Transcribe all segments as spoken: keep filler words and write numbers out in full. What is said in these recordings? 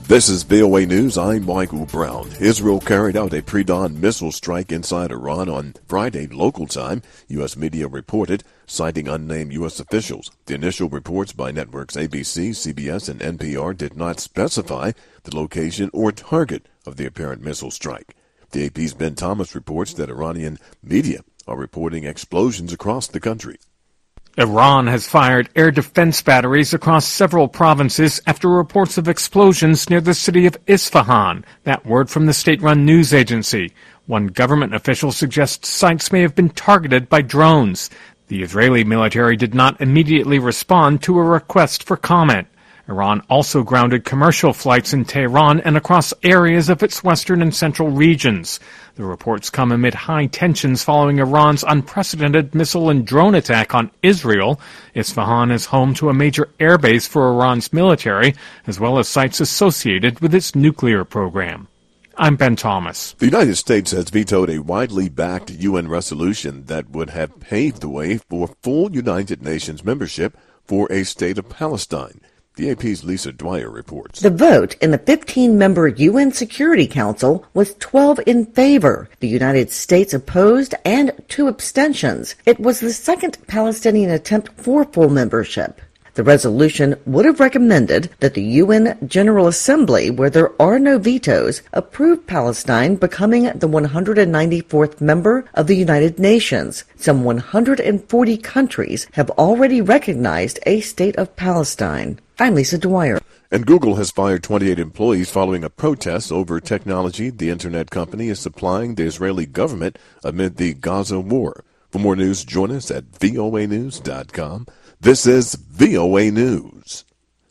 This is V O A News. I'm Michael Brown. Israel carried out a pre-dawn missile strike inside Iran on Friday local time, U S media reported, citing unnamed U S officials. The initial reports by networks A B C, C B S, and N P R did not specify the location or target of the apparent missile strike. The A P's Ben Thomas reports that Iranian media are reporting explosions across the country. Iran has fired air defense batteries across several provinces after reports of explosions near the city of Isfahan, that word from the state-run news agency. One government official suggests sites may have been targeted by drones. The Israeli military did not immediately respond to a request for comment. Iran also grounded commercial flights in Tehran and across areas of its western and central regions. The reports come amid high tensions following Iran's unprecedented missile and drone attack on Israel. Isfahan is home to a major airbase for Iran's military, as well as sites associated with its nuclear program. I'm Ben Thomas. The United States has vetoed a widely backed U N resolution that would have paved the way for full United Nations membership for a state of Palestine. The A P's Lisa Dwyer reports. The vote in the fifteen-member U N Security Council was twelve in favor. The United States opposed and two abstentions. It was the second Palestinian attempt for full membership. The resolution would have recommended that the U N General Assembly, where there are no vetoes, approve Palestine becoming the one hundred ninety-fourth member of the United Nations. Some one hundred forty countries have already recognized a state of Palestine. I'm Lisa Dwyer. And Google has fired twenty-eight employees following a protest over technology the internet company is supplying the Israeli government amid the Gaza war. For more news, join us at V O A news dot com. This is V O A News.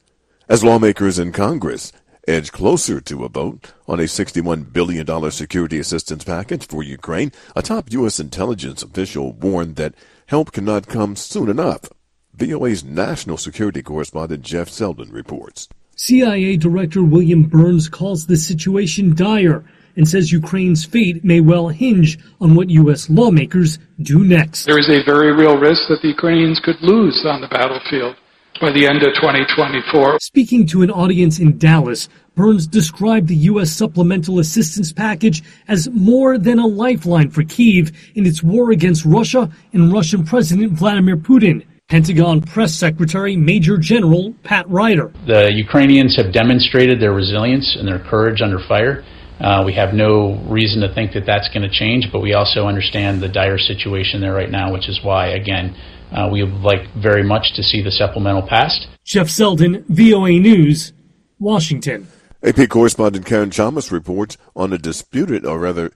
As lawmakers in Congress edge closer to a vote on a sixty-one billion dollars security assistance package for Ukraine, a top U S intelligence official warned that help cannot come soon enough. V O A's national security correspondent Jeff Selden reports. C I A Director William Burns calls the situation dire and says Ukraine's fate may well hinge on what U S lawmakers do next. There is a very real risk that the Ukrainians could lose on the battlefield by the end of twenty twenty-four. Speaking to an audience in Dallas, Burns described the U S supplemental assistance package as more than a lifeline for Kyiv in its war against Russia and Russian President Vladimir Putin. Pentagon Press Secretary Major General Pat Ryder. The Ukrainians have demonstrated their resilience and their courage under fire. Uh, we have no reason to think that that's going to change, but we also understand the dire situation there right now, which is why, again, uh, we would like very much to see the supplemental passed. Jeff Selden, V O A News, Washington. A P correspondent Karen Chalmers reports on a disputed, or rather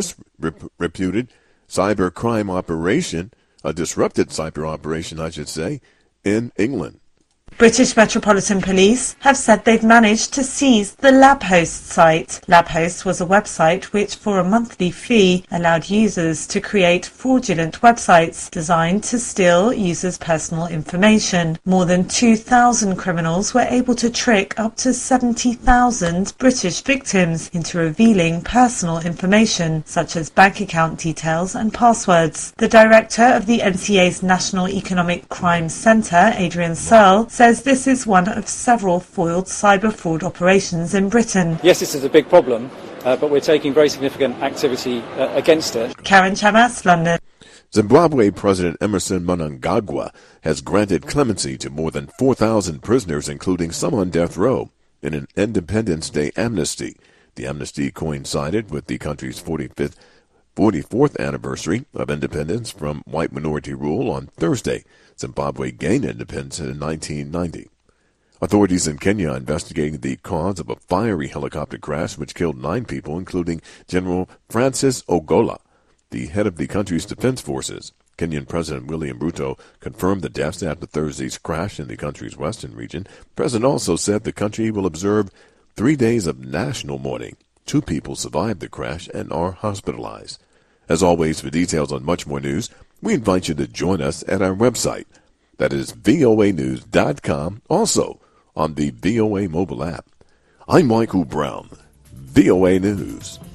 disreputed, cyber crime operation, a disrupted cyber operation, I should say, in England. British Metropolitan Police have said they've managed to seize the LabHost site. LabHost was a website which, for a monthly fee, allowed users to create fraudulent websites designed to steal users' personal information. More than two thousand criminals were able to trick up to seventy thousand British victims into revealing personal information, such as bank account details and passwords. The director of the N C A's National Economic Crime Centre, Adrian Searle, says this is one of several foiled cyber fraud operations in Britain. Yes, this is a big problem, uh, but we're taking very significant activity uh, against it. Karen Chamas, London. Zimbabwe President Emerson Mnangagwa has granted clemency to more than four thousand prisoners, including some on death row, in an Independence Day amnesty. The amnesty coincided with the country's forty-fifth, forty-fourth anniversary of independence from white minority rule on Thursday. Zimbabwe gained independence in nineteen ninety. Authorities in Kenya are investigating the cause of a fiery helicopter crash which killed nine people, including General Francis Ogola, the head of the country's defense forces. Kenyan President William Ruto confirmed the deaths after Thursday's crash in the country's western region. The president also said the country will observe three days of national mourning. Two people survived the crash and are hospitalized. As always, for details on much more news, we invite you to join us at our website. That is V O A news dot com, also on the V O A mobile app. I'm Michael Brown, V O A News.